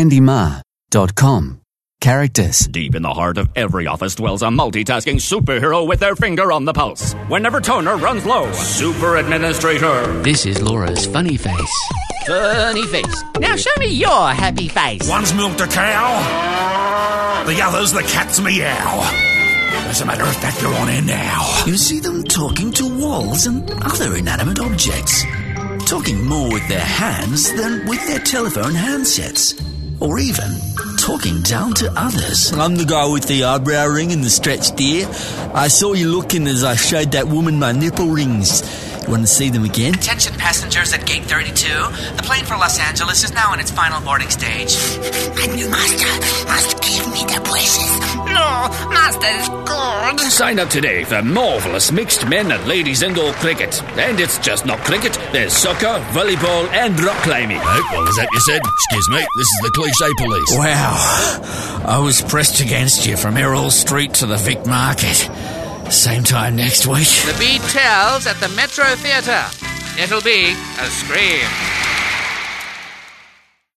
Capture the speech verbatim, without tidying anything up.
Andy Marr dot com. Characters. Deep in the heart of every office dwells a multitasking superhero with their finger on the pulse. Whenever toner runs low, super administrator. This is Laura's funny face. Funny face. Now show me your happy face. One's milked a cow, the other's the cat's meow. As a matter of fact, they're on air now. You see them talking to walls and other inanimate objects. Talking more with their hands than with their telephone handsets. Or even talking down to others. I'm the guy with the eyebrow ring and the stretched ear. I saw you looking as I showed that woman my nipple rings. You want to see them again? Attention passengers at gate thirty-two. The plane for Los Angeles is now in its final boarding stage. And you master must give me the places. No, master is good. Sign up today for marvellous mixed men and ladies indoor cricket. And it's just not cricket. There's soccer, volleyball and rock climbing. Oh, well, is that you said? Excuse me, this is the Cliche Police. Wow. I was pressed against you from Errol Street to the Vic Market. Same time next week. The beat tells at the Metro Theatre. It'll be a scream.